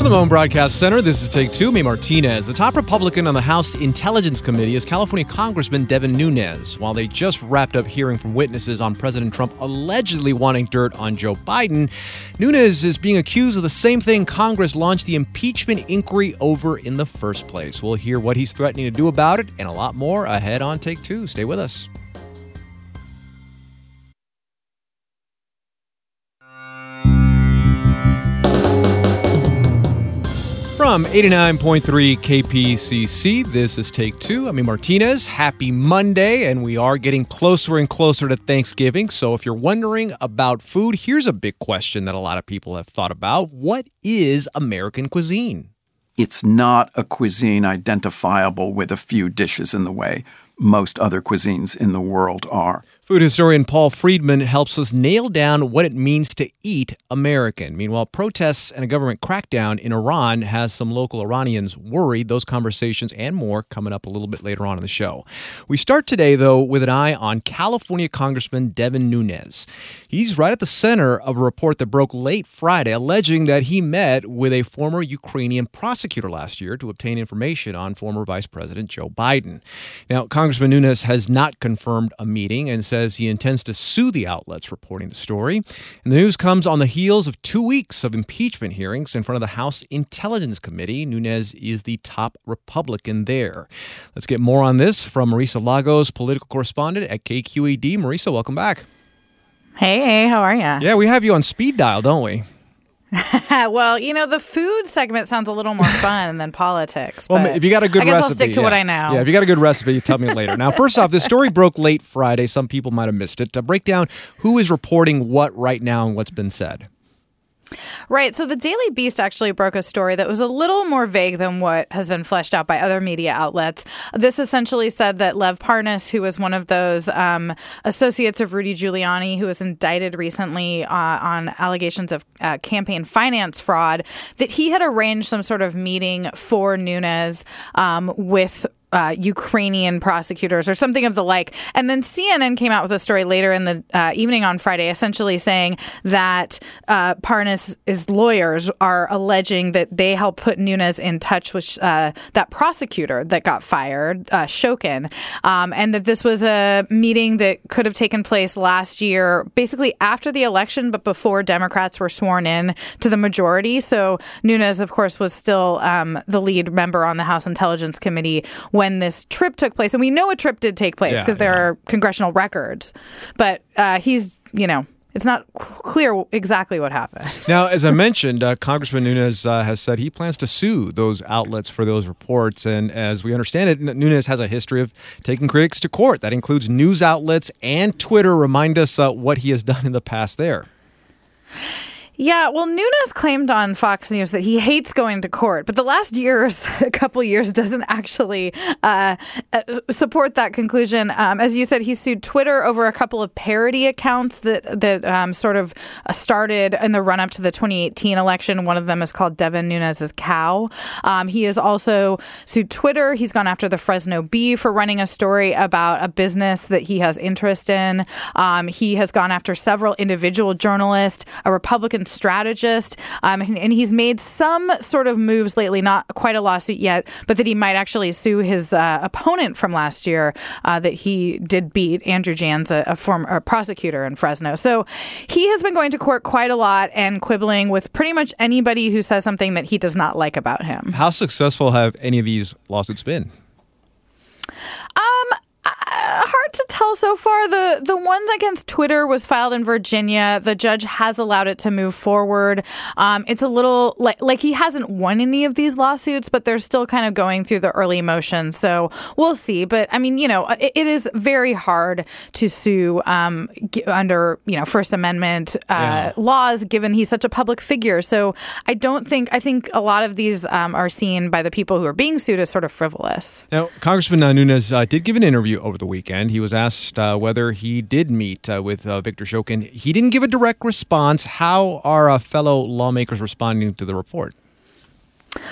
From the Moan Broadcast Center, this is Take Two. Me, Martinez. The top Republican on the House Intelligence Committee is California Congressman Devin Nunes. While they just wrapped up hearing from witnesses on President Trump allegedly wanting dirt on Joe Biden, Nunes is being accused of the same thing Congress launched the impeachment inquiry over in the first place. We'll hear what he's threatening to do about it and a lot more ahead on Take Two. Stay with us. From 89.3 KPCC, this is Take Two. I'm Martinez. Happy Monday, and we are getting closer and closer to Thanksgiving. So if you're wondering about food, here's a big question that a lot of people have thought about. What is American cuisine? It's not a cuisine identifiable with a few dishes in the way most other cuisines in the world are. Food historian Paul Friedman helps us nail down what it means to eat American. Meanwhile, protests and a government crackdown in Iran has some local Iranians worried. Those conversations and more coming up a little bit later on in the show. We start today, though, with an eye on California Congressman Devin Nunes. He's right at the center of a report that broke late Friday alleging that he met with a former Ukrainian prosecutor last year to obtain information on former Vice President Joe Biden. Now, Congressman Nunes has not confirmed a meeting and says he intends to sue the outlets reporting the story. And the news comes on the heels of 2 weeks of impeachment hearings in front of the House Intelligence Committee. Nunes is the top Republican there. Let's get more on this from Marisa Lagos, political correspondent at KQED. Marisa, welcome back. Hey, how are you? Yeah, we have you on speed dial, don't we? Well, the food segment sounds a little more fun than politics. Well, if you got a good recipe. I guess I'll stick to what I know. Yeah, if you got a good recipe, you tell me later. Now, first off, this story broke late Friday. Some people might have missed it. To break down who is reporting what right now and what's been said. Right. So the Daily Beast actually broke a story that was a little more vague than what has been fleshed out by other media outlets. This essentially said that Lev Parnas, who was one of those associates of Rudy Giuliani, who was indicted recently on allegations of campaign finance fraud, that he had arranged some sort of meeting for Nunes with Ukrainian prosecutors or something of the like. And then CNN came out with a story later in the evening on Friday, essentially saying that Parnas' lawyers are alleging that they helped put Nunes in touch with that prosecutor that got fired, Shokin, and that this was a meeting that could have taken place last year, basically after the election, but before Democrats were sworn in to the majority. So Nunes, of course, was still the lead member on the House Intelligence Committee when this trip took place. And we know a trip did take place because there are congressional records. But he's, it's not clear exactly what happened. Now, as I mentioned, Congressman Nunes has said he plans to sue those outlets for those reports. And as we understand it, Nunes has a history of taking critics to court. That includes news outlets and Twitter. Remind us what he has done in the past there. Yeah, well, Nunes claimed on Fox News that he hates going to court, but the last a couple years doesn't actually support that conclusion. As you said, he sued Twitter over a couple of parody accounts that sort of started in the run-up to the 2018 election. One of them is called Devin Nunes' Cow. He has also sued Twitter. He's gone after the Fresno Bee for running a story about a business that he has interest in. He has gone after several individual journalists, a Republican strategist, and he's made some sort of moves lately, not quite a lawsuit yet, but that he might actually sue his opponent from last year that he did beat, Andrew Jans, a former prosecutor in Fresno. So he has been going to court quite a lot and quibbling with pretty much anybody who says something that he does not like about him. How successful have any of these lawsuits been? Hard to tell so far. The one against Twitter was filed in Virginia. The judge has allowed it to move forward. It's a little like he hasn't won any of these lawsuits, but they're still kind of going through the early motions. So we'll see. But I mean, it is very hard to sue under First Amendment laws, given he's such a public figure. So I think a lot of these are seen by the people who are being sued as sort of frivolous. Now, Congressman Nunes did give an interview over the weekend. He was asked whether he did meet with Victor Shokin. He didn't give a direct response. How are fellow lawmakers responding to the report?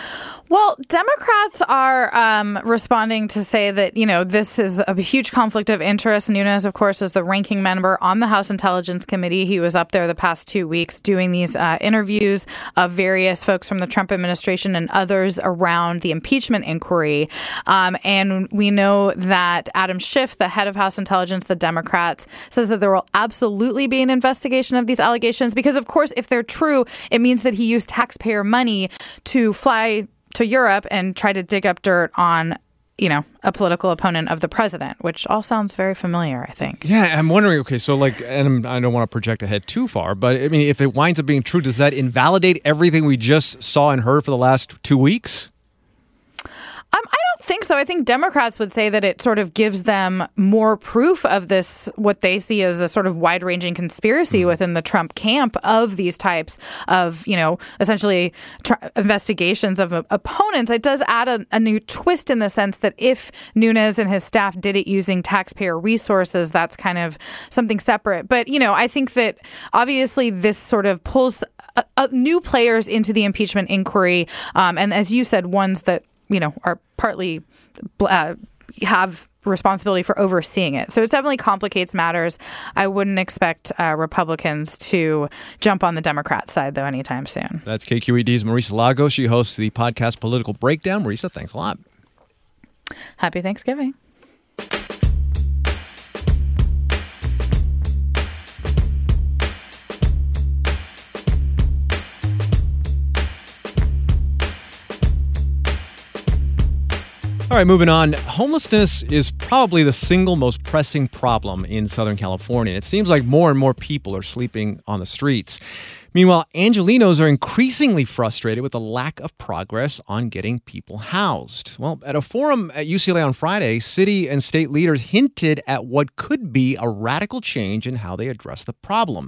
Well, Democrats are responding to say that, this is a huge conflict of interest. Nunes, of course, is the ranking member on the House Intelligence Committee. He was up there the past 2 weeks doing these interviews of various folks from the Trump administration and others around the impeachment inquiry. And we know that Adam Schiff, the head of House Intelligence, the Democrats, says that there will absolutely be an investigation of these allegations because, of course, if they're true, it means that he used taxpayer money to fly to Europe and try to dig up dirt on, a political opponent of the president, which all sounds very familiar, I think. Yeah, I'm wondering, okay, so and I don't want to project ahead too far, but I mean, if it winds up being true, does that invalidate everything we just saw and heard for the last 2 weeks? I don't think so. I think Democrats would say that it sort of gives them more proof of this, what they see as a sort of wide-ranging conspiracy within the Trump camp of these types of, essentially investigations of opponents. It does add a new twist in the sense that if Nunes and his staff did it using taxpayer resources, that's kind of something separate. But, I think that obviously this sort of pulls new players into the impeachment inquiry. And as you said, ones that are partly have responsibility for overseeing it. So it definitely complicates matters. I wouldn't expect Republicans to jump on the Democrat side, though, anytime soon. That's KQED's Marisa Lagos. She hosts the podcast Political Breakdown. Marisa, thanks a lot. Happy Thanksgiving. All right, moving on. Homelessness is probably the single most pressing problem in Southern California. It seems like more and more people are sleeping on the streets. Meanwhile, Angelenos are increasingly frustrated with the lack of progress on getting people housed. Well, at a forum at UCLA on Friday, city and state leaders hinted at what could be a radical change in how they address the problem.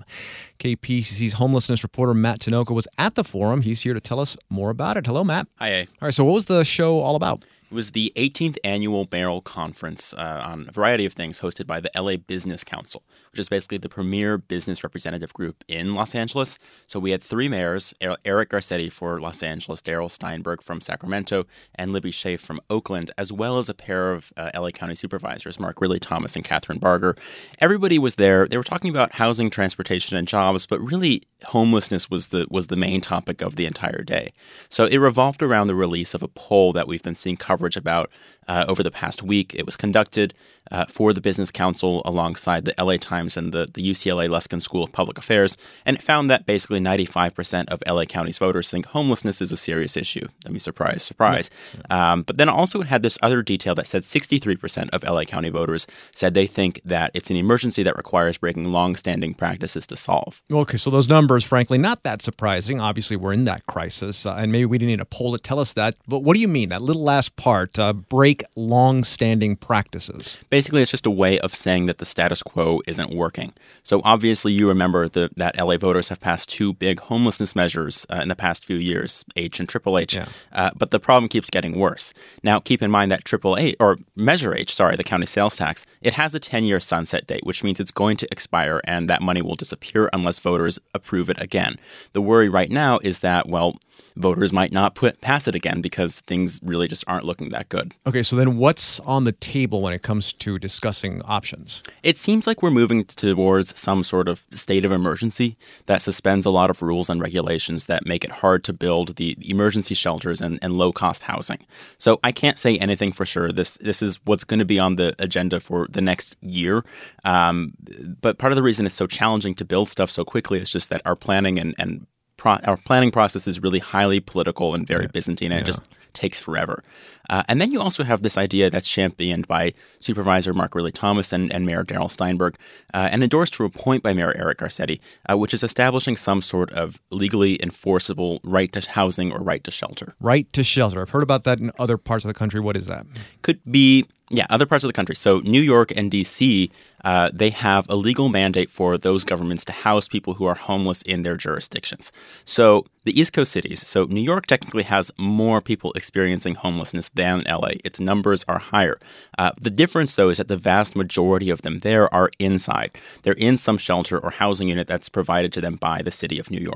KPCC's homelessness reporter Matt Tinoco was at the forum. He's here to tell us more about it. Hello, Matt. Hi. All right, so what was the show all about? It was the 18th annual Mayoral Conference on a variety of things hosted by the LA Business Council, which is basically the premier business representative group in Los Angeles. So we had three mayors, Eric Garcetti for Los Angeles, Darrell Steinberg from Sacramento, and Libby Schaaf from Oakland, as well as a pair of LA County supervisors, Mark Ridley Thomas and Catherine Barger. Everybody was there. They were talking about housing, transportation, and jobs, but really homelessness was the main topic of the entire day. So it revolved around the release of a poll that we've been seeing coverage about over the past week. It was conducted for the Business Council alongside the LA Times and the UCLA Luskin School of Public Affairs, and it found that basically 95% of LA County's voters think homelessness is a serious issue. I mean, surprise, surprise. Yeah. But then also it had this other detail that said 63% of LA County voters said they think that it's an emergency that requires breaking long-standing practices to solve. Okay, so those numbers, frankly, not that surprising. Obviously, we're in that crisis, and maybe we didn't need a poll to tell us that. But what do you mean, that little last part, break long-standing practices? Basically, it's just a way of saying that the status quo isn't working. So obviously, you remember that LA voters have passed two big homelessness measures in the past few years, H and Triple H. Yeah. But the problem keeps getting worse. Now, keep in mind that Triple H, or Measure H, the county sales tax, it has a 10-year sunset date, which means it's going to expire and that money will disappear unless voters approve it again. The worry right now is that, voters might not pass it again because things really just aren't looking that good. Okay, so then what's on the table when it comes to discussing options? It seems like we're moving towards some sort of state of emergency that suspends a lot of rules and regulations that make it hard to build the emergency shelters and low-cost housing. So I can't say anything for sure. This is what's going to be on the agenda for the next year. But part of the reason it's so challenging to build stuff so quickly is just that our planning our planning process is really highly political and very Byzantine, and it just takes forever. And then you also have this idea that's championed by Supervisor Mark Ridley Thomas and Mayor Darrell Steinberg, and endorsed to a point by Mayor Eric Garcetti, which is establishing some sort of legally enforceable right to housing or right to shelter. Right to shelter. I've heard about that in other parts of the country. What is that? Could be, other parts of the country. So New York and D.C., they have a legal mandate for those governments to house people who are homeless in their jurisdictions. So the East Coast cities, so New York technically has more people experiencing homelessness than LA. Its numbers are higher. The difference, though, is that the vast majority of them there are inside. They're in some shelter or housing unit that's provided to them by the city of New York.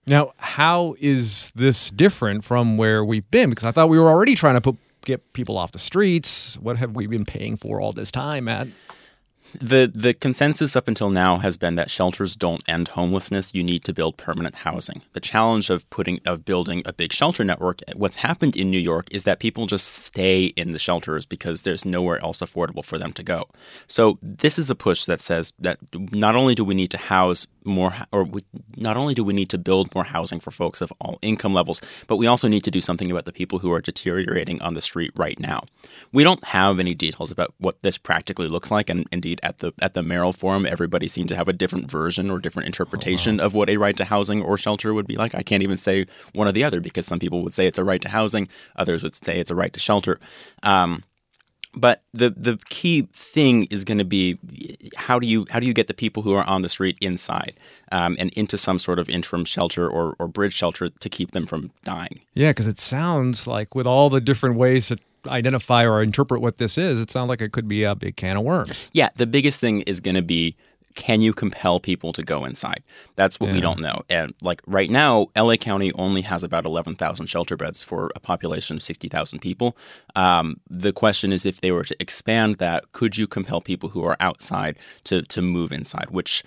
Now, how is this different from where we've been? Because I thought we were already trying to get people off the streets. What have we been paying for all this time, Matt? The consensus up until now has been that shelters don't end homelessness. You need to build permanent housing. The challenge of building a big shelter network, what's happened in New York is that people just stay in the shelters because there's nowhere else affordable for them to go. So this is a push that says that not only do we need to house more, not only do we need to build more housing for folks of all income levels, but we also need to do something about the people who are deteriorating on the street right now. We don't have any details about what this practically looks like, and indeed at the Merrill Forum, everybody seemed to have a different version or different interpretation of what a right to housing or shelter would be like. I can't even say one or the other because some people would say it's a right to housing, others would say it's a right to shelter. But the key thing is going to be how do you get the people who are on the street inside and into some sort of interim shelter or bridge shelter to keep them from dying? Yeah, because it sounds like with all the different ways to identify or interpret what this is, it sounds like it could be a big can of worms. Yeah, the biggest thing is going to be, can you compel people to go inside? That's what we don't know. And like right now, LA County only has about 11,000 shelter beds for a population of 60,000 people. The question is, if they were to expand that, could you compel people who are outside to move inside? Which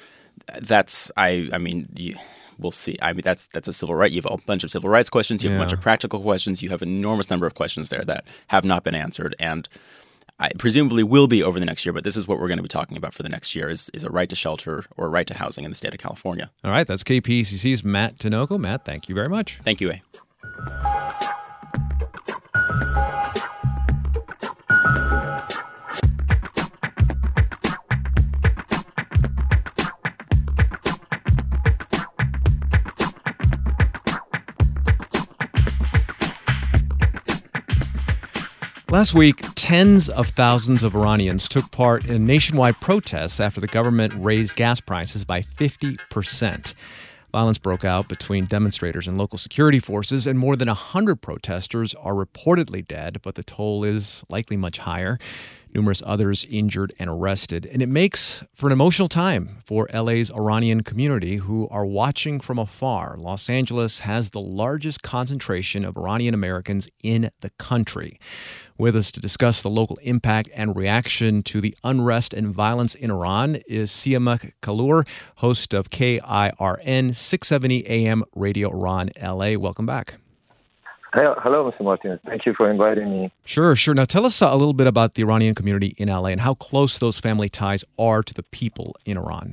we'll see. I mean, that's a civil right. You have a bunch of civil rights questions. You have a bunch of practical questions. You have an enormous number of questions there that have not been answered, and I presumably will be over the next year. But this is what we're going to be talking about for the next year: is a right to shelter or a right to housing in the state of California. All right, that's KPCC's Matt Tinoco. Matt, thank you very much. Thank you, A. Last week, tens of thousands of Iranians took part in nationwide protests after the government raised gas prices by 50%. Violence broke out between demonstrators and local security forces, and more than 100 protesters are reportedly dead, but the toll is likely much higher. Numerous others injured and arrested. And it makes for an emotional time for LA's Iranian community who are watching from afar. Los Angeles has the largest concentration of Iranian Americans in the country. With us to discuss the local impact and reaction to the unrest and violence in Iran is Siamak Kalour, host of KIRN 670 AM Radio Iran LA. Welcome back. Hello, Mr. Martinez. Thank you for inviting me. Sure. Now tell us a little bit about the Iranian community in LA and how close those family ties are to the people in Iran.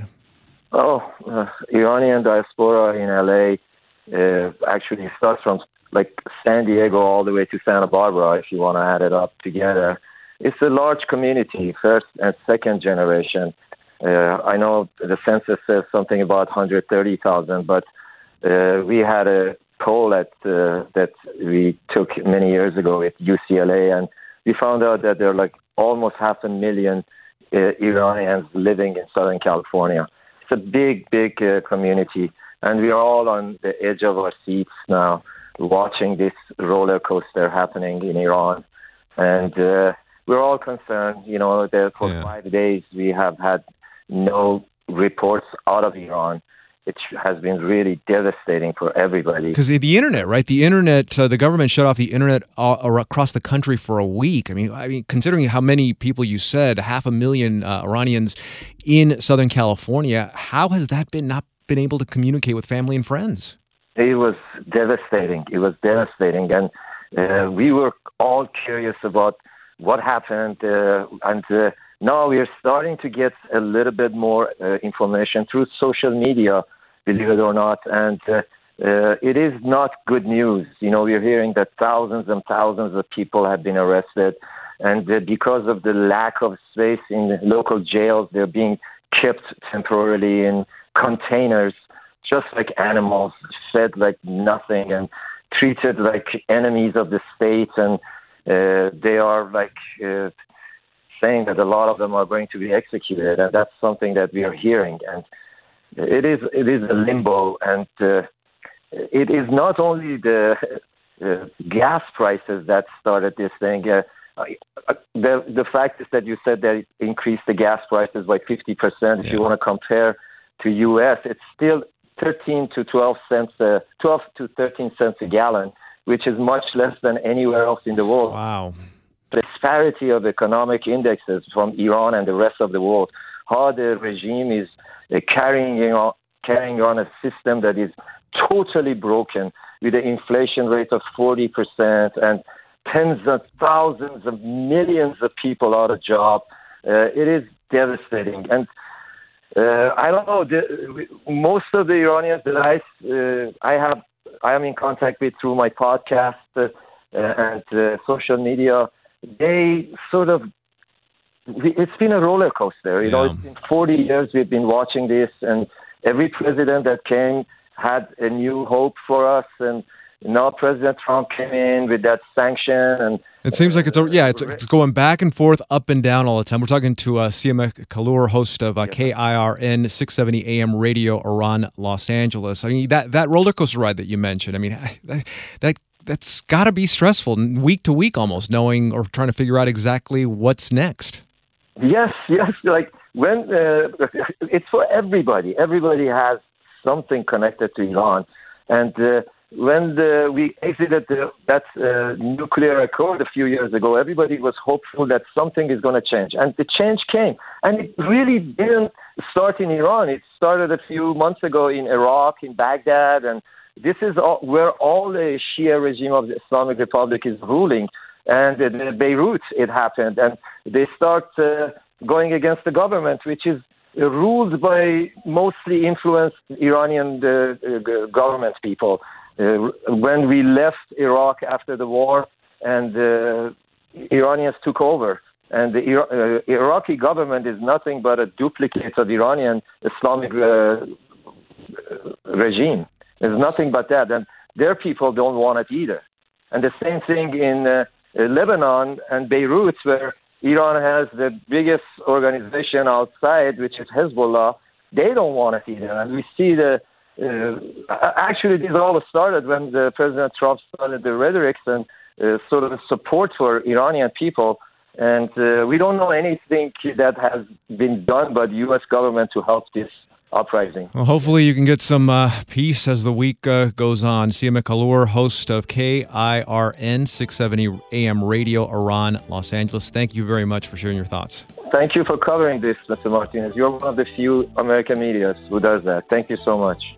Iranian diaspora in LA actually starts from like San Diego all the way to Santa Barbara, if you want to add it up together. It's a large community, first and second generation. I know the census says something about 130,000, but we had a poll that we took many years ago at UCLA, and we found out that there are like almost 500,000 Iranians living in Southern California. It's a big community, and we are all on the edge of our seats now, watching this roller coaster happening in Iran. And we're all concerned, that for 5 days we have had no reports out of Iran. It has been really devastating for everybody. Because the internet, right? The internet, the government shut off the internet across the country for a week. I mean, considering how many people you said, 500,000 Iranians in Southern California, how has that not been able to communicate with family and friends? It was devastating. And we were all curious about what happened. And now we are starting to get a little bit more information through social media, believe it or not. And it is not good news. We're hearing that thousands and thousands of people have been arrested. And because of the lack of space in the local jails, they're being kept temporarily in containers, just like animals, fed like nothing and treated like enemies of the state. And they are like saying that a lot of them are going to be executed. And that's something that we are hearing. And it is a limbo. And it is not only the gas prices that started this thing. The fact is that you said that it increased the gas prices by 50%. If you want to compare to U.S., it's still 13 to 12 cents, 12 to 13 cents a gallon, which is much less than anywhere else in the world. Wow. The disparity of economic indexes from Iran and the rest of the world, how the regime is carrying on a system that is totally broken with an inflation rate of 40% and tens of thousands of millions of people out of job. It is devastating. And I don't know, most of the Iranians that I am in contact with through my podcast and social media, they sort of, it's been a roller coaster. You know, it's been 40 years we've been watching this, and every president that came had a new hope for us, and now President Trump came in with that sanction, and it seems like it's going back and forth, up and down all the time. We're talking to Siamak Kalour, host of KIRN 670 AM Radio, Iran, Los Angeles. I mean, that roller coaster ride that you mentioned, I mean, that's got to be stressful, week to week almost, knowing or trying to figure out exactly what's next. Yes. Like when it's for everybody. Everybody has something connected to Iran, and when we exited that nuclear accord a few years ago, everybody was hopeful that something is going to change, and the change came. And it really didn't start in Iran. It started a few months ago in Iraq, in Baghdad, and this is where all the Shia regime of the Islamic Republic is ruling. And in Beirut, it happened. And they start going against the government, which is ruled by mostly influenced Iranian government people. When we left Iraq after the war and Iranians took over, and the Iraqi government is nothing but a duplicate of Iranian Islamic regime. There's nothing but that, and their people don't want it either. And the same thing in Lebanon and Beirut, where Iran has the biggest organization outside, which is Hezbollah. They don't want it either. And we see actually, this all started when President Trump started the rhetorics and sort of the support for Iranian people. And we don't know anything that has been done by the U.S. government to help this uprising. Well, hopefully you can get some peace as the week goes on. Siamak Kalour, host of KIRN 670 AM Radio, Iran, Los Angeles. Thank you very much for sharing your thoughts. Thank you for covering this, Mr. Martinez. You're one of the few American media who does that. Thank you so much.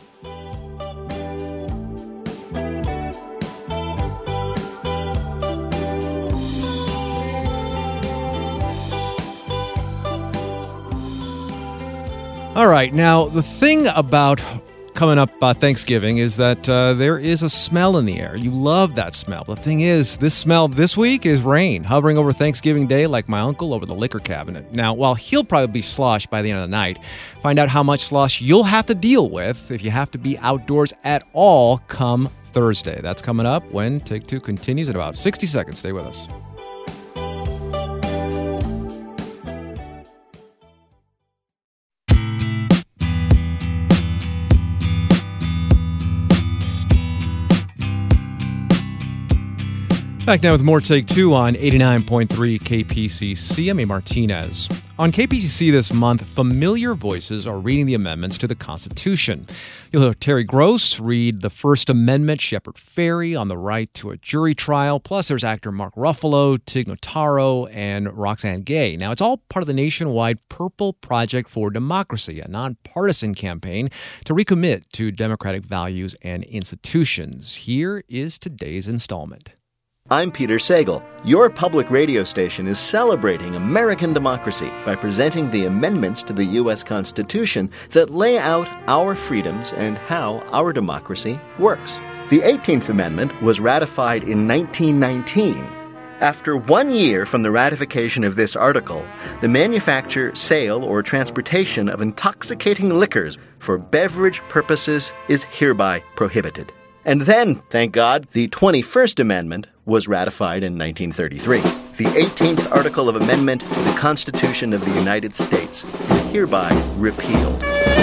All right. Now, the thing about coming up Thanksgiving is that there is a smell in the air. You love that smell. The thing is, this smell this week is rain, hovering over Thanksgiving Day like my uncle over the liquor cabinet. Now, while he'll probably be sloshed by the end of the night, find out how much slosh you'll have to deal with if you have to be outdoors at all come Thursday. That's coming up when Take Two continues in about 60 seconds. Stay with us. Back now with more Take Two on 89.3 KPCC. I'm A. Martinez. On KPCC this month, familiar voices are reading the amendments to the Constitution. You'll hear Terry Gross read the First Amendment, Shepard Fairey on the right to a jury trial, plus there's actor Mark Ruffalo, Tig Notaro, and Roxane Gay. Now, it's all part of the nationwide Purple Project for Democracy, a nonpartisan campaign to recommit to democratic values and institutions. Here is today's installment. I'm Peter Sagal. Your public radio station is celebrating American democracy by presenting the amendments to the U.S. Constitution that lay out our freedoms and how our democracy works. The 18th Amendment was ratified in 1919. After 1 year from the ratification of this article, the manufacture, sale, or transportation of intoxicating liquors for beverage purposes is hereby prohibited. And then, thank God, the 21st Amendment was ratified in 1933. The 18th Article of Amendment to the Constitution of the United States is hereby repealed.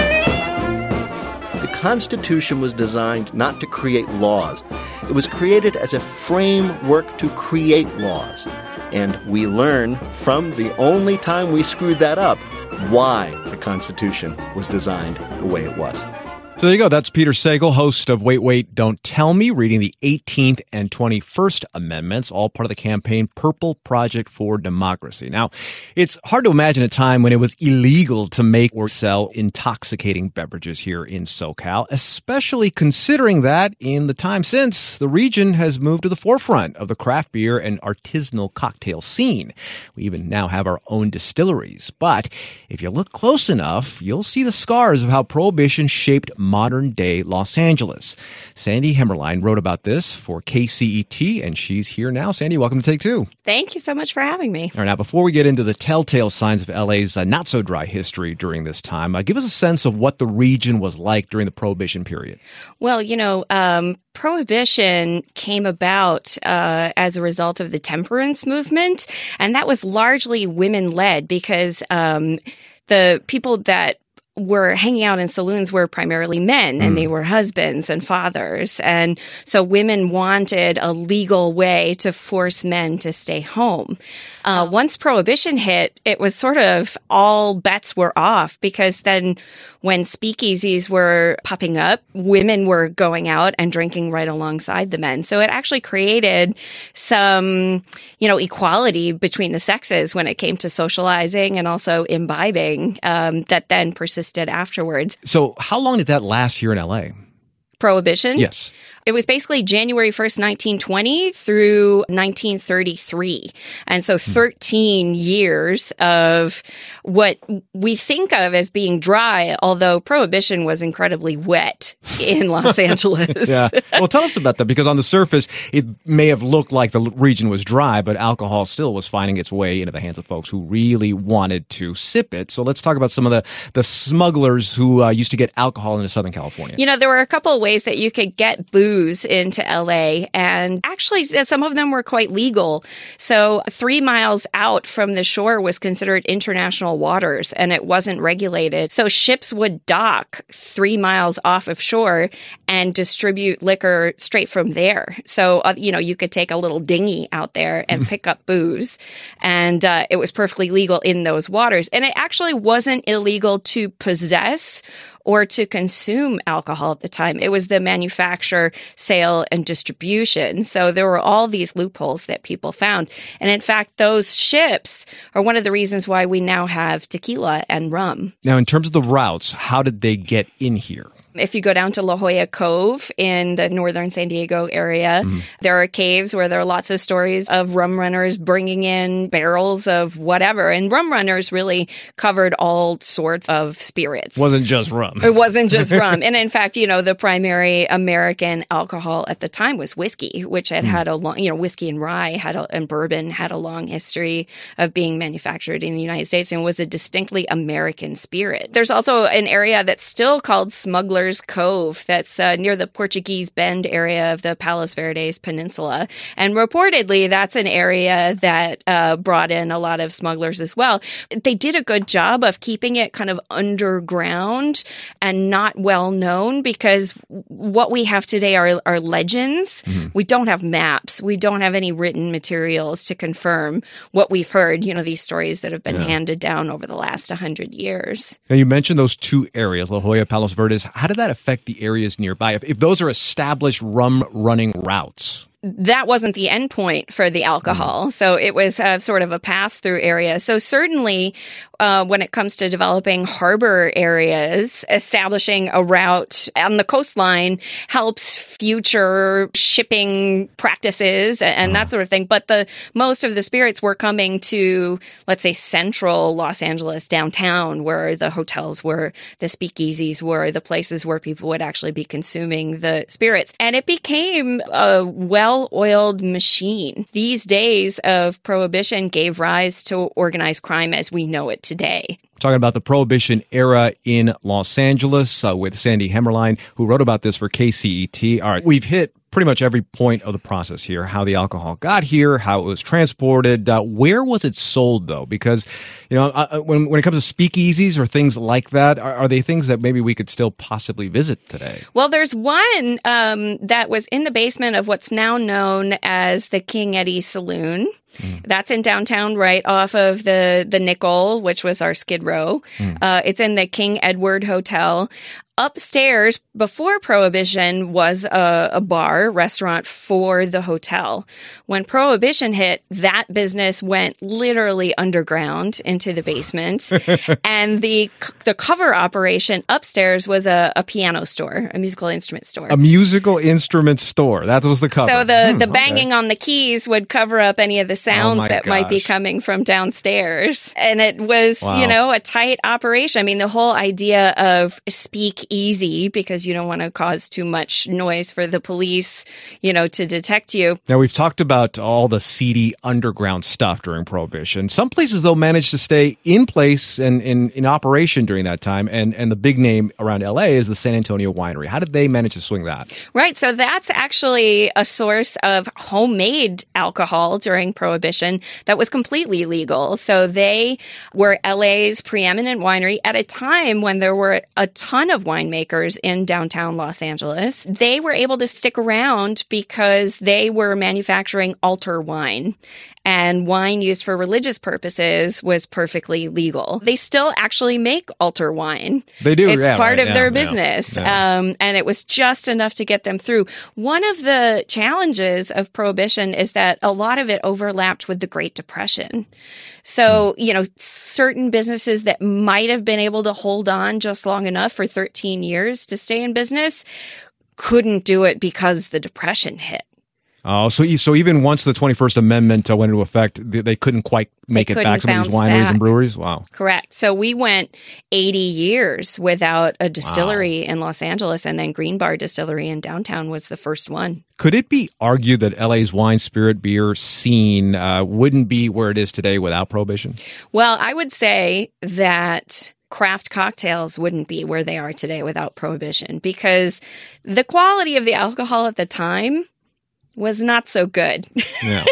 The Constitution was designed not to create laws. It was created as a framework to create laws. And we learn from the only time we screwed that up why the Constitution was designed the way it was. So there you go. That's Peter Sagal, host of Wait, Wait, Don't Tell Me, reading the 18th and 21st Amendments, all part of the campaign Purple Project for Democracy. Now, it's hard to imagine a time when it was illegal to make or sell intoxicating beverages here in SoCal, especially considering that in the time since, the region has moved to the forefront of the craft beer and artisanal cocktail scene. We even now have our own distilleries. But if you look close enough, you'll see the scars of how Prohibition shaped modern-day Los Angeles. Sandy Hemmerlein wrote about this for KCET, and she's here now. Sandy, welcome to Take Two. Thank you so much for having me. All right, now, before we get into the telltale signs of LA's not-so-dry history during this time, give us a sense of what the region was like during the Prohibition period. Well, Prohibition came about as a result of the temperance movement, and that was largely women-led because the people that were hanging out in saloons were primarily men, and they were husbands and fathers. And so women wanted a legal way to force men to stay home. Once Prohibition hit, it was sort of all bets were off, because then when speakeasies were popping up, women were going out and drinking right alongside the men. So it actually created some, equality between the sexes when it came to socializing and also imbibing that then persisted afterwards. So how long did that last here in LA? Prohibition? Yes. It was basically January 1st, 1920 through 1933. And so 13 years of what we think of as being dry, although Prohibition was incredibly wet in Los Angeles. Yeah. Well, tell us about that, because on the surface, it may have looked like the region was dry, but alcohol still was finding its way into the hands of folks who really wanted to sip it. So let's talk about some of the smugglers who used to get alcohol into Southern California. There were a couple of ways that you could get booze into LA, and actually some of them were quite legal. So 3 miles out from the shore was considered international waters, and it wasn't regulated. So ships would dock 3 miles off of shore and distribute liquor straight from there. So, you could take a little dinghy out there and pick up booze, and it was perfectly legal in those waters. And it actually wasn't illegal to possess or to consume alcohol at the time. It was the manufacture, sale, and distribution. So there were all these loopholes that people found. And in fact, those ships are one of the reasons why we now have tequila and rum. Now, in terms of the routes, how did they get in here? If you go down to La Jolla Cove in the northern San Diego area, there are caves where there are lots of stories of rum runners bringing in barrels of whatever. And rum runners really covered all sorts of spirits. Wasn't just rum. It wasn't just rum. And in fact, the primary American alcohol at the time was whiskey, which had a long, whiskey and rye and bourbon had a long history of being manufactured in the United States and was a distinctly American spirit. There's also an area that's still called Smuggler's Cove that's near the Portuguese Bend area of the Palos Verdes Peninsula. And reportedly, that's an area that brought in a lot of smugglers as well. They did a good job of keeping it kind of underground and not well known, because what we have today are legends. We don't have maps. We don't have any written materials to confirm what we've heard, these stories that have been handed down over the last 100 years. Now, you mentioned those two areas, La Jolla, Palos Verdes. How did that affect the areas nearby? If those are established rum running routes? That wasn't the end point for the alcohol. So it was sort of a pass-through area. So certainly when it comes to developing harbor areas, establishing a route on the coastline helps future shipping practices and that sort of thing. But most of the spirits were coming to, let's say, central Los Angeles, downtown, where the hotels were, the speakeasies were, the places where people would actually be consuming the spirits. And it became a well-oiled machine. These days of Prohibition gave rise to organized crime as we know it today. Talking about the Prohibition era in Los Angeles with Sandy Hemmerlein, who wrote about this for KCET. All right, we've hit pretty much every point of the process here, how the alcohol got here, how it was transported. Where was it sold, though? Because, when it comes to speakeasies or things like that, are they things that maybe we could still possibly visit today? Well, there's one that was in the basement of what's now known as the King Eddie Saloon. That's in downtown, right off of the Nickel, which was our Skid Row. It's in the King Edward Hotel. Upstairs, before Prohibition, was a bar, restaurant for the hotel. When Prohibition hit, that business went literally underground into the basement. And the cover operation upstairs was a piano store, a musical instrument store. A musical instrument store. That was the cover. So the banging on the keys would cover up any of the sounds that might be gosh. coming from downstairs. And it was, Wow. a tight operation. I mean, the whole idea of speak easy because you don't want to cause too much noise for the police, to detect you. Now, we've talked about all the seedy underground stuff during Prohibition. Some places, though, managed to stay in place and in operation during that time. And the big name around L.A. is the San Antonio Winery. How did they manage to swing that? Right. So that's actually a source of homemade alcohol during Prohibition that was completely legal. So they were LA's preeminent winery at a time when there were a ton of winemakers in downtown Los Angeles. They were able to stick around because they were manufacturing altar wine. And wine used for religious purposes was perfectly legal. They still actually make altar wine. They do, It's part of their yeah, business. yeah. And it was just enough to get them through. One of the challenges of Prohibition is that a lot of it overlapped with the Great Depression. So, certain businesses that might have been able to hold on just long enough for 13 years to stay in business couldn't do it because the Depression hit. Oh, so even once the 21st Amendment went into effect, they couldn't quite make it back, some of these wineries and breweries? Wow. Correct. So we went 80 years without a distillery in Los Angeles, and then Green Bar Distillery in downtown was the first one. Could it be argued that LA's wine, spirit, beer scene wouldn't be where it is today without Prohibition? Well, I would say that craft cocktails wouldn't be where they are today without Prohibition because the quality of the alcohol at the time was not so good. Yeah.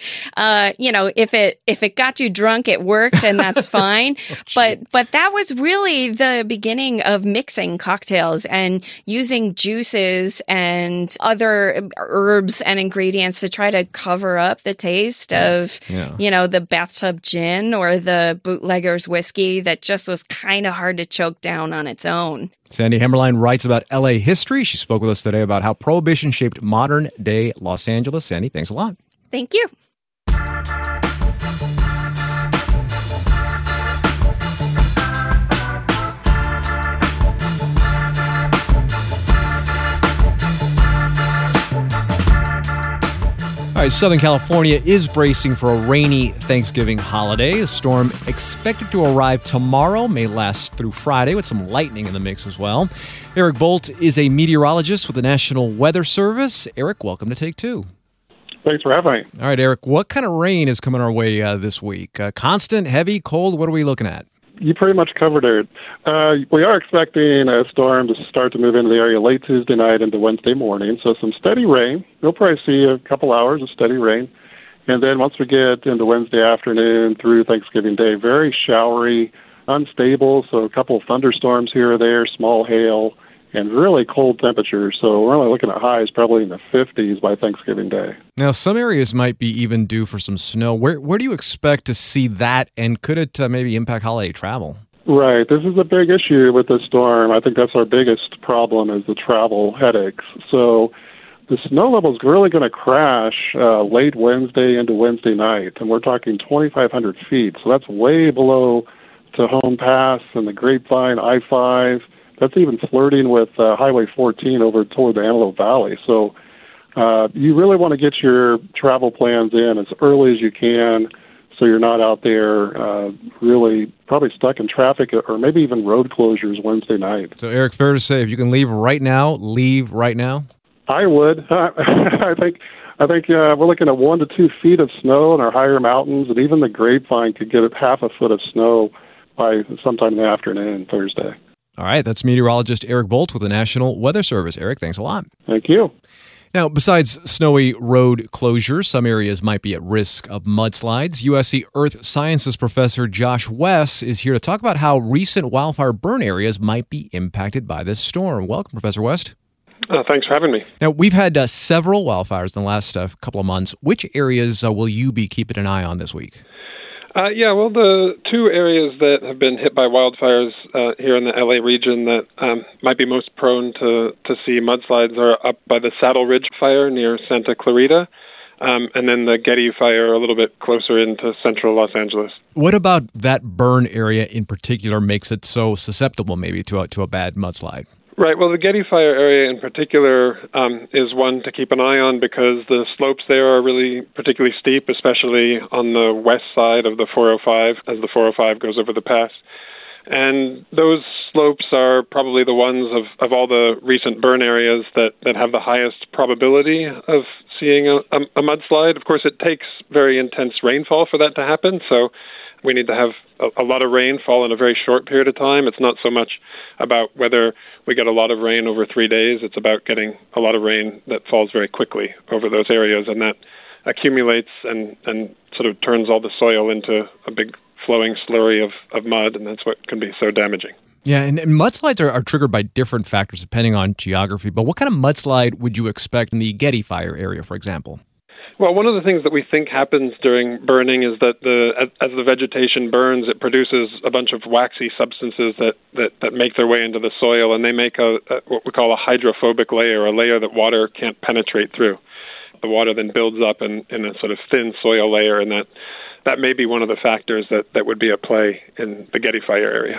If it got you drunk, it worked, and that's fine. But that was really the beginning of mixing cocktails and using juices and other herbs and ingredients to try to cover up the taste of, the bathtub gin or the bootlegger's whiskey that just was kind of hard to choke down on its own. Sandy Hammerlein writes about L.A. history. She spoke with us today about how Prohibition shaped modern-day Los Angeles. Sandy, thanks a lot. Thank you. All right, Southern California is bracing for a rainy Thanksgiving holiday. A storm expected to arrive tomorrow, may last through Friday with some lightning in the mix as well. Eric Bolt is a meteorologist with the National Weather Service. Eric, welcome to Take Two. Thanks for having me. All right, Eric, what kind of rain is coming our way this week? Constant, heavy, cold? What are we looking at? You pretty much covered it. We are expecting a storm to start to move into the area late Tuesday night into Wednesday morning. So some steady rain. You'll probably see a couple hours of steady rain. And then once we get into Wednesday afternoon through Thanksgiving Day, very showery, unstable. So a couple of thunderstorms here or there, small hail, and really cold temperatures. So we're only looking at highs probably in the 50s by Thanksgiving Day. Now, some areas might be even due for some snow. Where do you expect to see that, and could it maybe impact holiday travel? Right. This is a big issue with the storm. I think that's our biggest problem is the travel headaches. So the snow level is really going to crash late Wednesday into Wednesday night, and we're talking 2,500 feet. So that's way below Tejon Pass and the Grapevine, I-5. That's even flirting with Highway 14 over toward the Antelope Valley. So you really want to get your travel plans in as early as you can so you're not out there really probably stuck in traffic or maybe even road closures Wednesday night. So, Eric, fair to say, if you can leave right now, leave right now? I would. I think we're looking at 1 to 2 feet of snow in our higher mountains, and even the Grapevine could get half a foot of snow by sometime in the afternoon Thursday. All right, that's meteorologist Eric Bolt with the National Weather Service. Eric, thanks a lot. Thank you. Now, besides snowy road closures, some areas might be at risk of mudslides. USC Earth Sciences professor Josh West is here to talk about how recent wildfire burn areas might be impacted by this storm. Welcome, Professor West. Thanks for having me. Now, we've had several wildfires in the last couple of months. Which areas will you be keeping an eye on this week? Well, the two areas that have been hit by wildfires here in the LA region that might be most prone to see mudslides are up by the Saddle Ridge fire near Santa Clarita, and then the Getty fire a little bit closer into central Los Angeles. What about that burn area in particular makes it so susceptible maybe to a bad mudslide? Right. Well, the Getty fire area in particular is one to keep an eye on because the slopes there are really particularly steep, especially on the west side of the 405 as the 405 goes over the pass. And those slopes are probably the ones of all the recent burn areas that have the highest probability of seeing a mudslide. Of course, it takes very intense rainfall for that to happen, so we need to have a lot of rain fall in a very short period of time. It's not so much about whether we get a lot of rain over 3 days. It's about getting a lot of rain that falls very quickly over those areas, and that accumulates and sort of turns all the soil into a big flowing slurry of mud, and that's what can be so damaging. Yeah, and mudslides are triggered by different factors depending on geography. But what kind of mudslide would you expect in the Getty fire area, for example? Well, one of the things that we think happens during burning is that as the vegetation burns, it produces a bunch of waxy substances that make their way into the soil, and they make what we call a hydrophobic layer, a layer that water can't penetrate through. The water then builds up in a sort of thin soil layer, and that may be one of the factors that would be at play in the Getty fire area.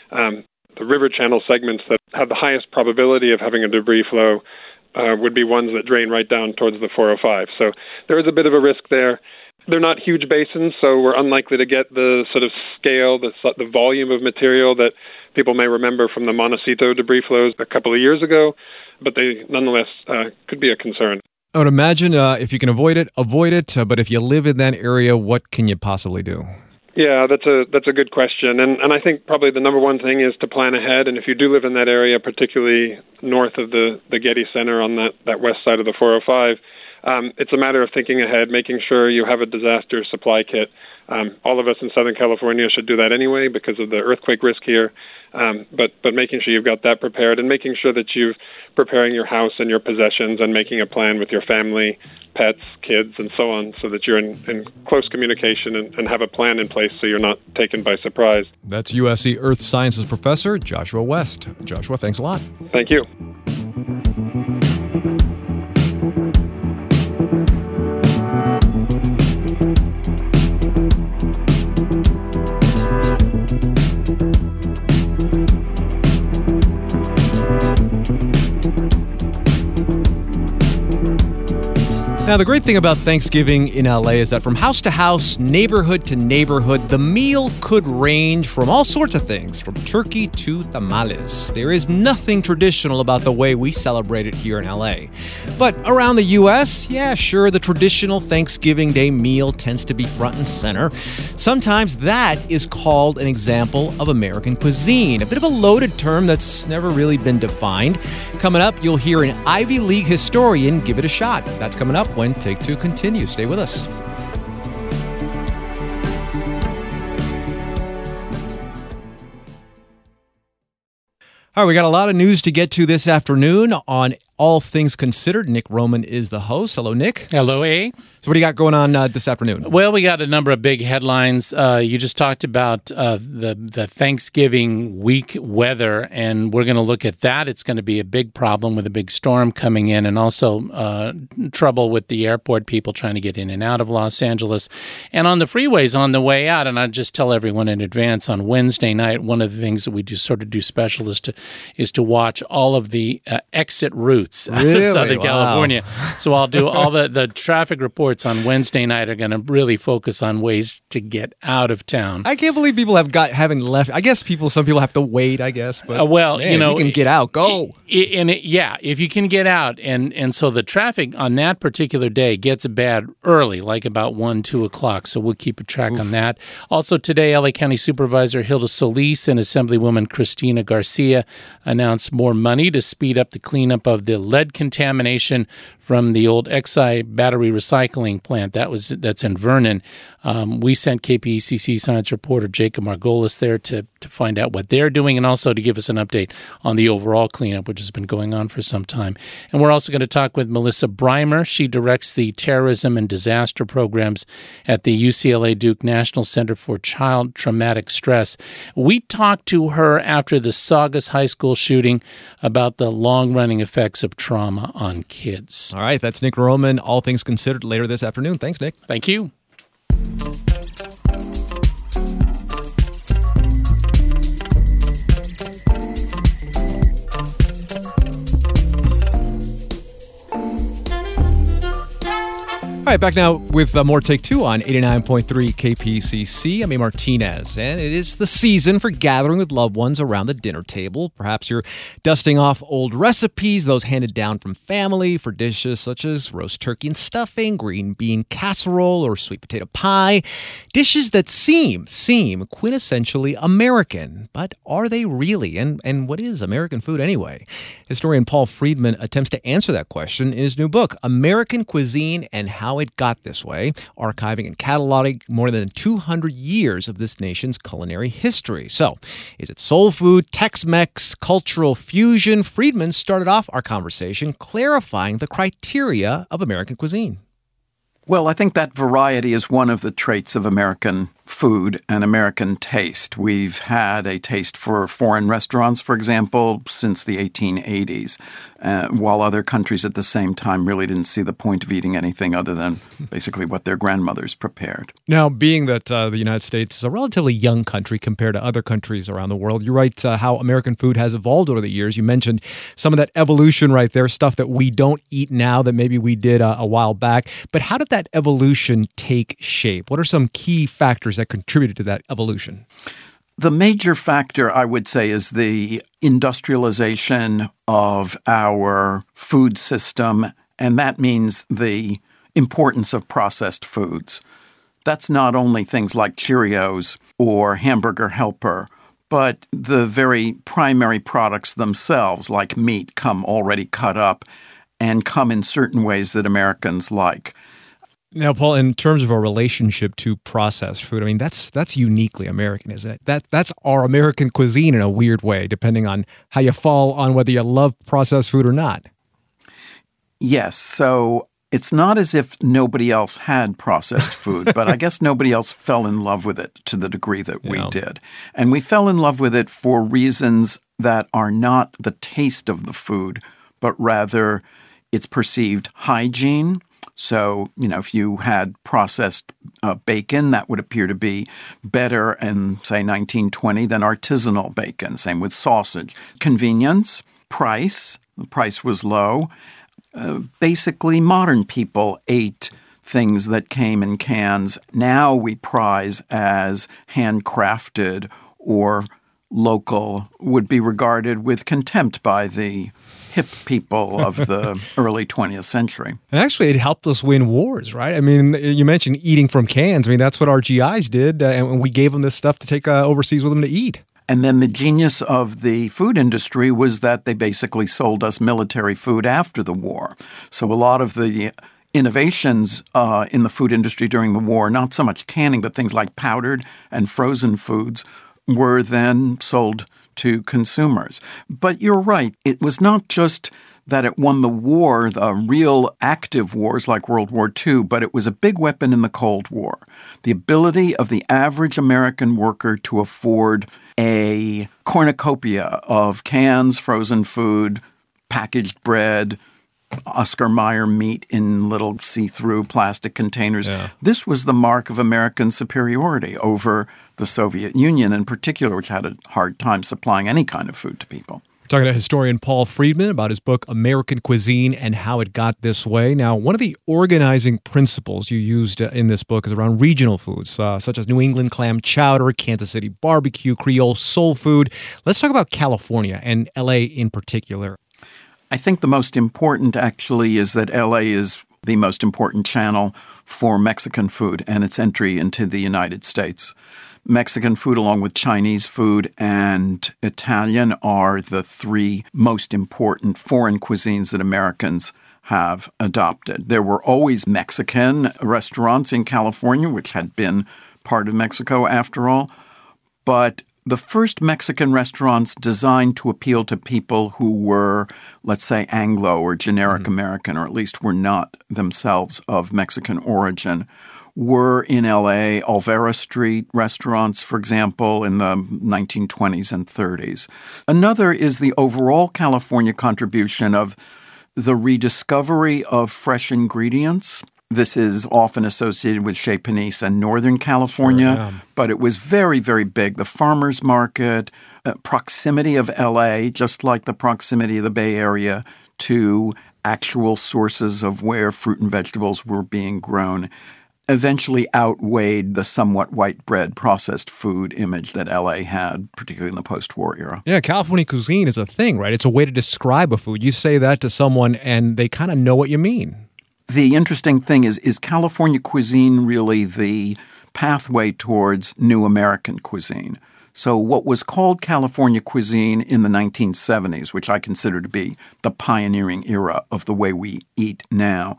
The river channel segments that have the highest probability of having a debris flow would be ones that drain right down towards the 405. So there is a bit of a risk there. They're not huge basins, so we're unlikely to get the sort of scale, the volume of material that people may remember from the Montecito debris flows a couple of years ago, but they nonetheless could be a concern. I would imagine if you can avoid it. But if you live in that area, what can you possibly do? Yeah, that's a good question. And I think probably the number one thing is to plan ahead. And if you do live in that area, particularly north of the Getty Center on that west side of the 405, it's a matter of thinking ahead, making sure you have a disaster supply kit. All of us in Southern California should do that anyway because of the earthquake risk here. But making sure you've got that prepared and making sure that you're preparing your house and your possessions and making a plan with your family, pets, kids, and so on so that you're in close communication and have a plan in place so you're not taken by surprise. That's USC Earth Sciences professor Joshua West. Joshua, thanks a lot. Thank you. Now, the great thing about Thanksgiving in LA is that from house to house, neighborhood to neighborhood, the meal could range from all sorts of things, from turkey to tamales. There is nothing traditional about the way we celebrate it here in LA. But around the U.S., yeah, sure, the traditional Thanksgiving Day meal tends to be front and center. Sometimes that is called an example of American cuisine, a bit of a loaded term that's never really been defined. Coming up, you'll hear an Ivy League historian give it a shot. That's coming up when Take Two continues. Stay with us. All right, we got a lot of news to get to this afternoon on All Things Considered. Nick Roman is the host. Hello, Nick. Hello, A. So what do you got going on this afternoon? Well, we got a number of big headlines. You just talked about the Thanksgiving week weather, and we're going to look at that. It's going to be a big problem with a big storm coming in, and also trouble with the airport people trying to get in and out of Los Angeles. And on the freeways on the way out, and I just tell everyone in advance, on Wednesday night, one of the things that we do sort of do special is to watch all of the exit routes out of Southern California. So I'll do all the traffic reports on Wednesday night are going to really focus on ways to get out of town. I can't believe people haven't left. I guess some people have to wait, I guess. But man, you can get out, go. If you can get out. And so the traffic on that particular day gets bad early, like about 1, 2 o'clock. So we'll keep a track on that. Also today, LA County Supervisor Hilda Solis and Assemblywoman Cristina Garcia announced more money to speed up the cleanup of the lead contamination from the old Exide battery recycling plant. That's in Vernon. We sent KPCC science reporter Jacob Margolis there to find out what they're doing and also to give us an update on the overall cleanup, which has been going on for some time. And we're also going to talk with Melissa Breimer. She directs the terrorism and disaster programs at the UCLA Duke National Center for Child Traumatic Stress. We talked to her after the Saugus High School shooting about the long-running effects of trauma on kids. All right, that's Nick Roman, All Things Considered, later this afternoon. Thanks, Nick. Thank you. All right, back now with more Take Two on 89.3 KPCC. I'm A. Martinez, and it is the season for gathering with loved ones around the dinner table. Perhaps you're dusting off old recipes, those handed down from family, for dishes such as roast turkey and stuffing, green bean casserole, or sweet potato pie. Dishes that seem quintessentially American, but are they really? And what is American food anyway? Historian Paul Friedman attempts to answer that question in his new book, American Cuisine and How It Got This Way, archiving and cataloging more than 200 years of this nation's culinary history. So, is it soul food, Tex-Mex, cultural fusion? Friedman started off our conversation clarifying the criteria of American cuisine. Well, I think that variety is one of the traits of American food and American taste. We've had a taste for foreign restaurants, for example, since the 1880s, while other countries at the same time really didn't see the point of eating anything other than basically what their grandmothers prepared. Now, being that the United States is a relatively young country compared to other countries around the world, you're right how American food has evolved over the years. You mentioned some of that evolution right there, stuff that we don't eat now that maybe we did a while back. But how did that evolution take shape? What are some key factors that contributed to that evolution? The major factor, I would say, is the industrialization of our food system, and that means the importance of processed foods. That's not only things like Cheerios or Hamburger Helper, but the very primary products themselves, like meat, come already cut up and come in certain ways that Americans like. Now, Paul, in terms of our relationship to processed food, I mean, that's uniquely American, isn't it? That's our American cuisine in a weird way, depending on how you fall on whether you love processed food or not. Yes, so it's not as if nobody else had processed food, but I guess nobody else fell in love with it to the degree that we did. And we fell in love with it for reasons that are not the taste of the food, but rather its perceived hygiene. So, if you had processed bacon, that would appear to be better in, say, 1920 than artisanal bacon. Same with sausage. Convenience, price. The price was low. Basically, modern people ate things that came in cans. Now we prize as handcrafted or local, would be regarded with contempt by the hip people of the early 20th century. And actually, it helped us win wars, right? I mean, you mentioned eating from cans. I mean, that's what our GIs did, and we gave them this stuff to take overseas with them to eat. And then the genius of the food industry was that they basically sold us military food after the war. So a lot of the innovations in the food industry during the war, not so much canning, but things like powdered and frozen foods, were then sold to consumers. But you're right. It was not just that it won the war, the real active wars like World War II, but it was a big weapon in the Cold War. The ability of the average American worker to afford a cornucopia of cans, frozen food, packaged bread, Oscar Mayer meat in little see-through plastic containers. Yeah. This was the mark of American superiority over the Soviet Union in particular, which had a hard time supplying any kind of food to people. We're talking to historian Paul Friedman about his book, American Cuisine and How It Got This Way. Now, one of the organizing principles you used in this book is around regional foods, such as New England clam chowder, Kansas City barbecue, Creole soul food. Let's talk about California and L.A. in particular. I think the most important, actually, is that L.A. is the most important channel for Mexican food and its entry into the United States. Mexican food, along with Chinese food and Italian, are the three most important foreign cuisines that Americans have adopted. There were always Mexican restaurants in California, which had been part of Mexico after all, but the first Mexican restaurants designed to appeal to people who were, let's say, Anglo or generic American, or at least were not themselves of Mexican origin, were in L.A. Olvera Street restaurants, for example, in the 1920s and 30s. Another is the overall California contribution of the rediscovery of fresh ingredients. This is often associated with Chez Panisse and Northern California, but it was very, very big. The farmers market, proximity of L.A., just like the proximity of the Bay Area to actual sources of where fruit and vegetables were being grown, eventually outweighed the somewhat white bread processed food image that L.A. had, particularly in the post-war era. Yeah, California cuisine is a thing, right? It's a way to describe a food. You say that to someone and they kind of know what you mean. The interesting thing is California cuisine really the pathway towards new American cuisine? So what was called California cuisine in the 1970s, which I consider to be the pioneering era of the way we eat now,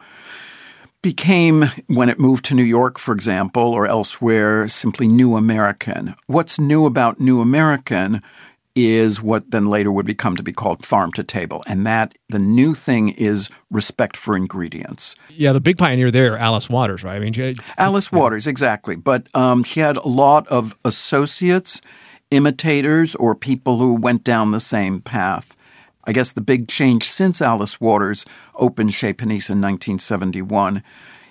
became, when it moved to New York, for example, or elsewhere, simply New American. What's new about New American is what then later would become to be called farm to table. And that the new thing is respect for ingredients. Yeah, the big pioneer there, Alice Waters, right? I mean, Alice Waters, exactly. But she had a lot of associates, imitators, or people who went down the same path. I guess the big change since Alice Waters opened Chez Panisse in 1971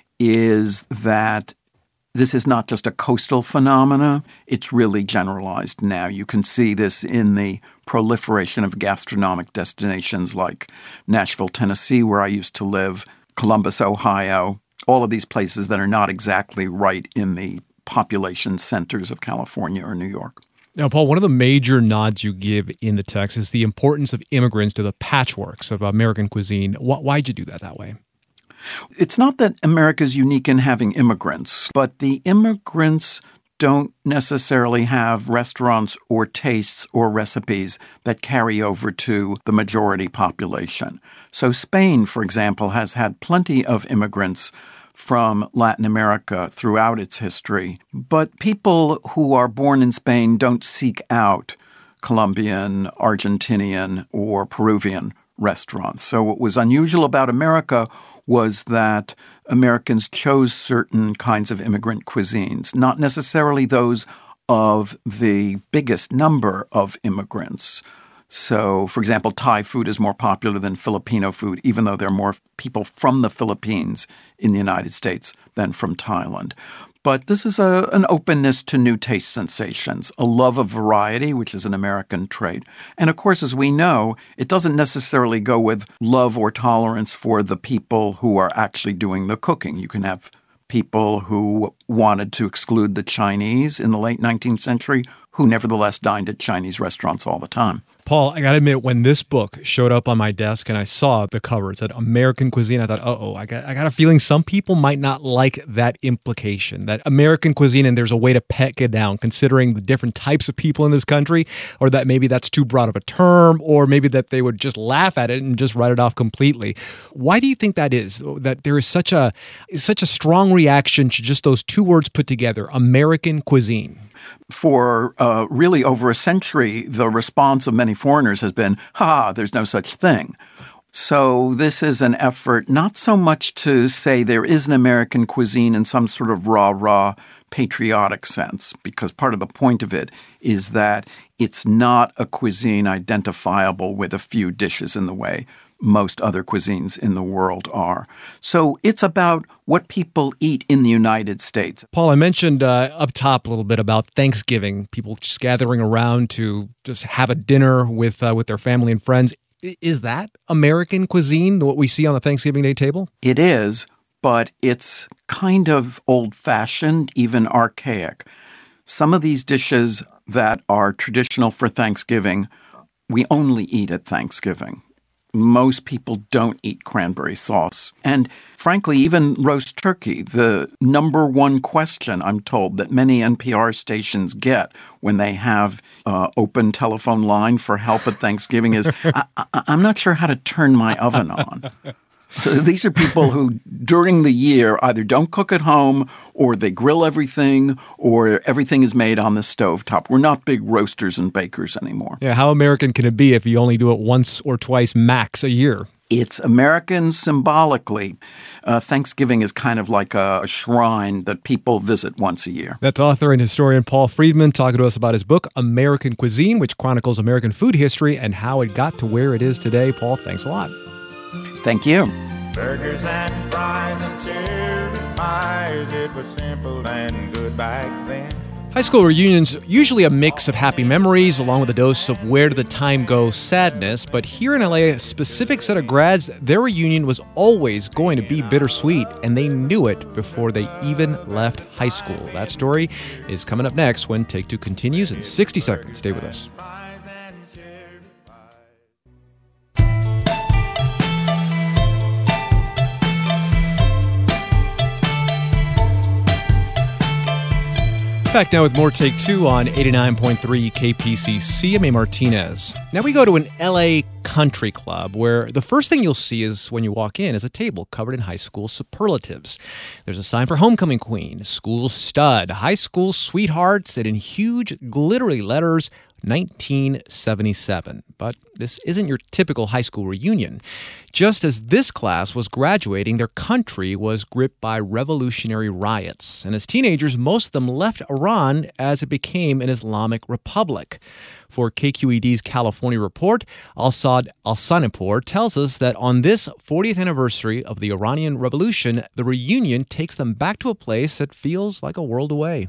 is that this is not just a coastal phenomena. It's really generalized now. You can see this in the proliferation of gastronomic destinations like Nashville, Tennessee, where I used to live, Columbus, Ohio, all of these places that are not exactly right in the population centers of California or New York. Now, Paul, one of the major nods you give in the text is the importance of immigrants to the patchworks of American cuisine. Why'd you do that way? It's not that America is unique in having immigrants, but the immigrants don't necessarily have restaurants or tastes or recipes that carry over to the majority population. So Spain, for example, has had plenty of immigrants from Latin America throughout its history, but people who are born in Spain don't seek out Colombian, Argentinian, or Peruvian restaurants. So what was unusual about America was that Americans chose certain kinds of immigrant cuisines, not necessarily those of the biggest number of immigrants. So, for example, Thai food is more popular than Filipino food, even though there are more people from the Philippines in the United States than from Thailand. But this is an openness to new taste sensations, a love of variety, which is an American trait. And of course, as we know, it doesn't necessarily go with love or tolerance for the people who are actually doing the cooking. You can have people who wanted to exclude the Chinese in the late 19th century who nevertheless dined at Chinese restaurants all the time. Paul, I got to admit, when this book showed up on my desk and I saw the cover, it said American cuisine, I thought, I got a feeling some people might not like that implication, that American cuisine and there's a way to peg it down considering the different types of people in this country, or that maybe that's too broad of a term, or maybe that they would just laugh at it and just write it off completely. Why do you think that is, that there is such a strong reaction to just those two words put together, American cuisine? For really over a century, the response of many foreigners has been, there's no such thing. So this is an effort not so much to say there is an American cuisine in some sort of rah-rah patriotic sense, because part of the point of it is that it's not a cuisine identifiable with a few dishes in the way most other cuisines in the world are. So it's about what people eat in the United States. Paul, I mentioned up top a little bit about Thanksgiving, people just gathering around to just have a dinner with their family and friends. Is that American cuisine, what we see on the Thanksgiving Day table? It is, but it's kind of old-fashioned, even archaic. Some of these dishes that are traditional for Thanksgiving, we only eat at Thanksgiving. most people don't eat cranberry sauce. And frankly, even roast turkey, the number one question, I'm told, that many NPR stations get when they have open telephone line for help at Thanksgiving is, I'm not sure how to turn my oven on. So these are people who, during the year, either don't cook at home or they grill everything or everything is made on the stovetop. We're not big roasters and bakers anymore. Yeah, how American can it be if you only do it once or twice max a year? It's American symbolically. Thanksgiving is kind of like a shrine that people visit once a year. That's author and historian Paul Friedman talking to us about his book, American Cuisine, which chronicles American food history and how it got to where it is today. Paul, thanks a lot. Thank you. Burgers and fries and cherry pies, it was simple and good back then. High school reunions usually a mix of happy memories along with a dose of where did the time go sadness. But here in LA, a specific set of grads, their reunion was always going to be bittersweet, and they knew it before they even left high school. That story is coming up next when Take Two continues in 60 seconds. Stay with us. Back now with more Take Two on 89.3 KPCC. I'm A. Martinez. Now we go to an LA country club where the first thing you'll see is when you walk in is a table covered in high school superlatives. There's a sign for homecoming queen, school stud, high school sweethearts, and in huge glittery letters, 1977. But this isn't your typical high school reunion. Just as this class was graduating, their country was gripped by revolutionary riots. And as teenagers, most of them left Iran as it became an Islamic republic. For KQED's California report, Al-Sad Al-Sanipur tells us that on this 40th anniversary of the Iranian Revolution, the reunion takes them back to a place that feels like a world away.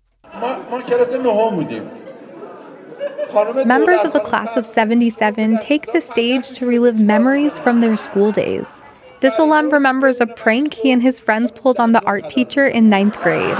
Members of the class of 77 take the stage to relive memories from their school days. This alum remembers a prank he and his friends pulled on the art teacher in 9th grade.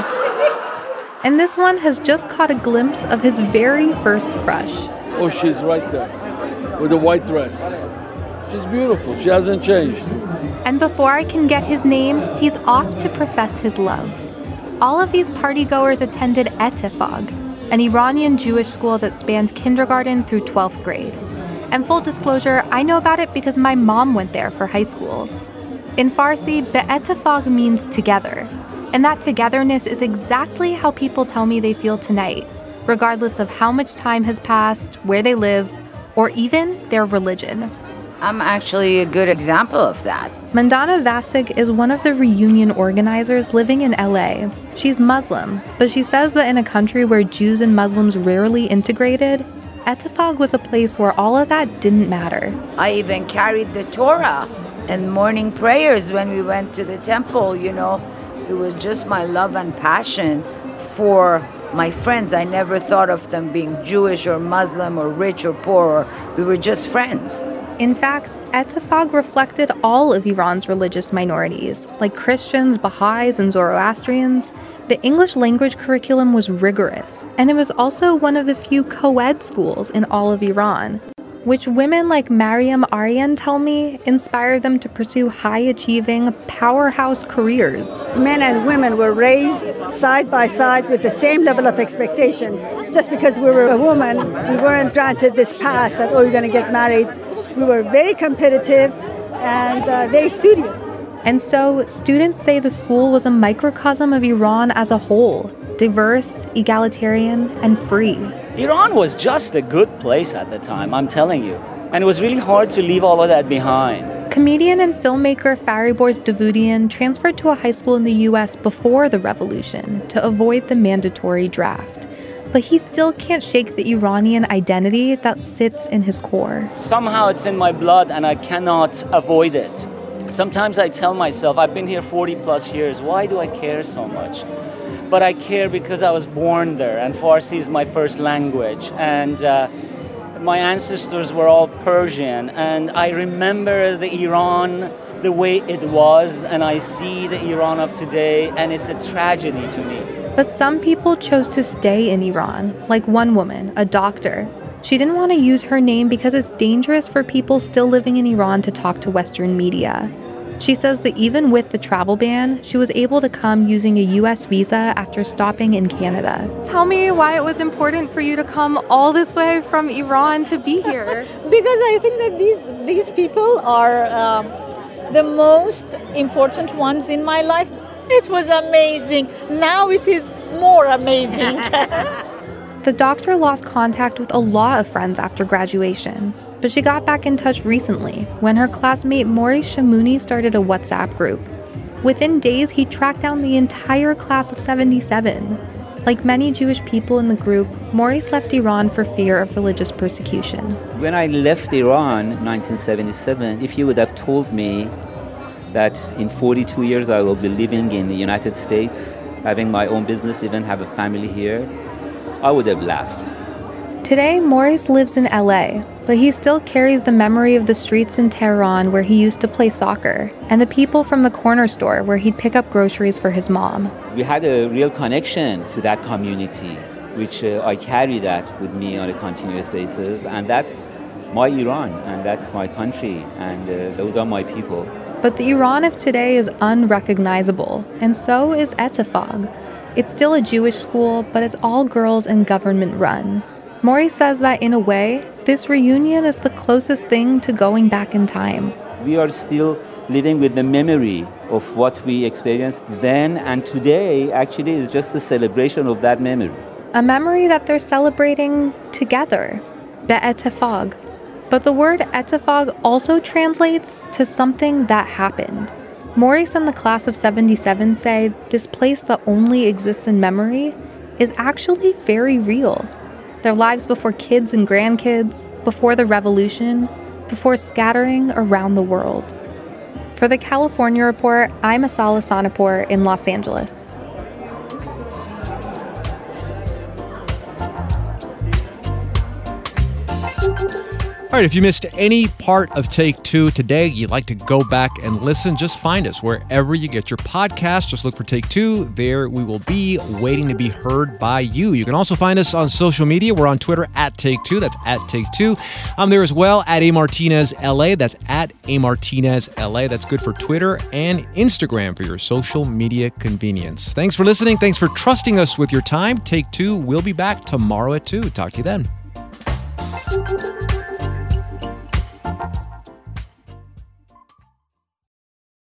And this one has just caught a glimpse of his very first crush. Oh, she's right there with a white dress. She's beautiful. She hasn't changed. And before I can get his name, he's off to profess his love. All of these partygoers attended Etefag, an Iranian Jewish school that spanned kindergarten through 12th grade. And full disclosure, I know about it because my mom went there for high school. In Farsi, Be'etefag means together. And that togetherness is exactly how people tell me they feel tonight, regardless of how much time has passed, where they live, or even their religion. I'm actually a good example of that. Mandana Vasik is one of the reunion organizers living in LA. She's Muslim, but she says that in a country where Jews and Muslims rarely integrated, Etefag was a place where all of that didn't matter. I even carried the Torah and morning prayers when we went to the temple, you know. It was just my love and passion for my friends. I never thought of them being Jewish or Muslim or rich or poor. We were just friends. In fact, Etefag reflected all of Iran's religious minorities, like Christians, Baha'is, and Zoroastrians. The English language curriculum was rigorous, and it was also one of the few co-ed schools in all of Iran, which women like Mariam Aryan tell me inspired them to pursue high-achieving, powerhouse careers. Men and women were raised side by side with the same level of expectation. Just because we were a woman, we weren't granted this pass that, oh, you're going to get married. We were very competitive and very studious. And so, students say the school was a microcosm of Iran as a whole, diverse, egalitarian, and free. Iran was just a good place at the time, I'm telling you. And it was really hard to leave all of that behind. Comedian and filmmaker Fariborz Davoudian transferred to a high school in the U.S. before the revolution to avoid the mandatory draft. But he still can't shake the Iranian identity that sits in his core. Somehow it's in my blood and I cannot avoid it. Sometimes I tell myself, I've been here 40 plus years, why do I care so much? But I care because I was born there and Farsi is my first language. And my ancestors were all Persian. And I remember the Iran the way it was, and I see the Iran of today, and it's a tragedy to me. But some people chose to stay in Iran, like one woman, a doctor. She didn't want to use her name because it's dangerous for people still living in Iran to talk to Western media. She says that even with the travel ban, she was able to come using a U.S. visa after stopping in Canada. Tell me why it was important for you to come all this way from Iran to be here. Because I think that these people are the most important ones in my life. It was amazing. Now it is more amazing. The doctor lost contact with a lot of friends after graduation, but she got back in touch recently when her classmate Maurice Chamouni started a WhatsApp group. Within days, he tracked down the entire class of 77. Like many Jewish people in the group, Maurice left Iran for fear of religious persecution. When I left Iran in 1977, if you would have told me that in 42 years I will be living in the United States, having my own business, even have a family here, I would have laughed. Today, Maurice lives in LA, but he still carries the memory of the streets in Tehran where he used to play soccer, and the people from the corner store where he'd pick up groceries for his mom. We had a real connection to that community, which I carry that with me on a continuous basis, and that's my Iran, and that's my country, and those are my people. But the Iran of today is unrecognizable, and so is Etafog. It's still a Jewish school, but it's all girls and government run. Maurice says that in a way, this reunion is the closest thing to going back in time. We are still living with the memory of what we experienced then, and today actually is just a celebration of that memory. A memory that they're celebrating together, Be'etafog. But the word etafog also translates to something that happened. Maurice and the class of 77 say this place that only exists in memory is actually very real. Their lives before kids and grandkids, before the revolution, before scattering around the world. For the California Report, I'm Asala Sanapour in Los Angeles. All right, if you missed any part of Take Two today, you'd like to go back and listen, just find us wherever you get your podcast. Just look for Take Two. There we will be, waiting to be heard by you. You can also find us on social media. We're on Twitter at Take Two. That's at Take Two. I'm there as well at A Martinez LA. That's at A Martinez LA. That's good for Twitter and Instagram for your social media convenience. Thanks for listening. Thanks for trusting us with your time. Take Two. We'll be back tomorrow at 2. Talk to you then.